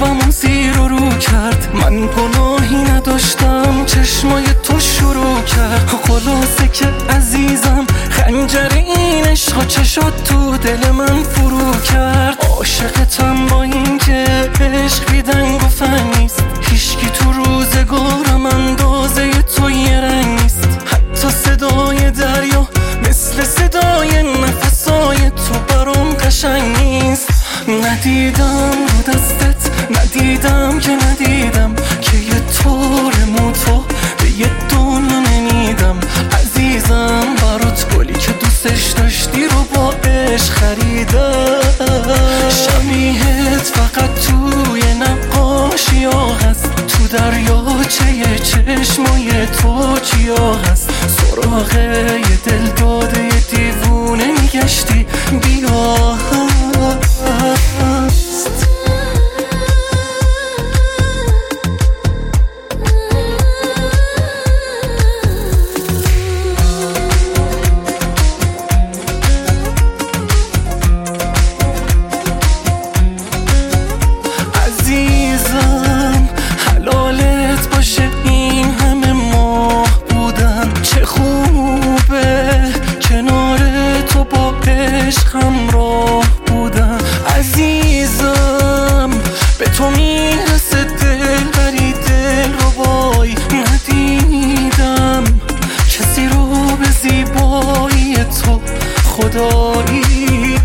قلبمون زیر و رو کرد. من گناهی نداشتم، چشمای تو شروع کرد. خلاصه که عزیزم خنجر این عشق چشات تو دل من فرو کرد. عاشقتم با این که عشق بیدنگ و فن نیست. هیچکی تو روزگارم اندازه تو یه رنگ نیست. حتی صدای دریا مثل صدای نفسای تو برام قشنگ نیست. ندیدم رو دستت، ندیدم که ندیدم که یه طور موتو به یه دنیا نمیدم. عزیزم برات گلی که دوستش داشتی رو با عشق خریدم. شبیهت فقط توی نقاشی ها هست، تو دریاچه چشمای تو چیا هست. سراغ یه دل داده یه دیوونه میگشتی، بیا عزیزم حلالت باشه این همه ماه بودن. چه خوبه کنار تو با عشق همراه بودن. عزیزم به تو میرسه دل بری دل رو بای. ندیدم کسی رو به زیبایی تو خدایی.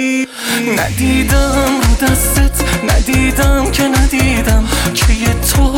ندیدم رو دستت، ندیدم که ندیدم که یه تو